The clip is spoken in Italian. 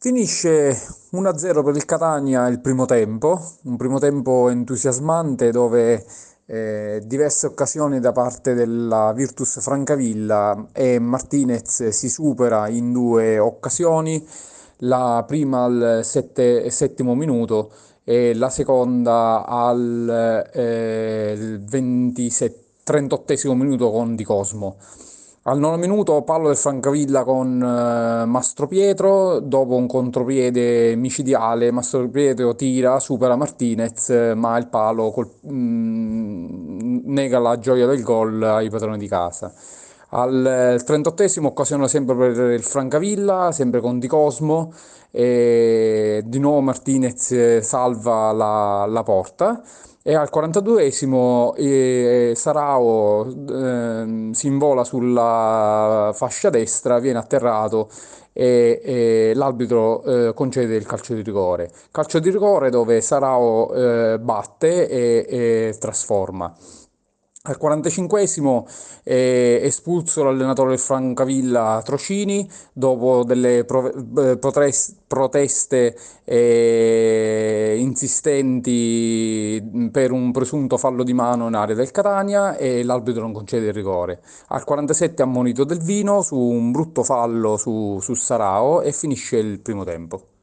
Finisce 1-0 per il Catania il primo tempo, un primo tempo entusiasmante dove diverse occasioni da parte della Virtus Francavilla e Martinez si supera in due occasioni, la prima al settimo minuto e la seconda al 38esimo minuto con Di Cosmo. Al nono minuto palo del Francavilla con Mastro Pietro, dopo un contropiede micidiale, Mastro Pietro tira, supera Martinez, ma il palo nega la gioia del gol ai padroni di casa. Al 38esimo occasione sempre per il Francavilla, sempre con Di Cosmo, e di nuovo Martinez salva la porta. E al 42esimo Sarao si invola sulla fascia destra, viene atterrato e l'arbitro concede il calcio di rigore. Calcio di rigore dove Sarao batte e trasforma. Al 45esimo è espulso l'allenatore del Francavilla Trocini dopo delle proteste insistenti per un presunto fallo di mano in area del Catania e l'arbitro non concede il rigore. Al 47 ammonito Del Vino su un brutto fallo su Sarao e finisce il primo tempo.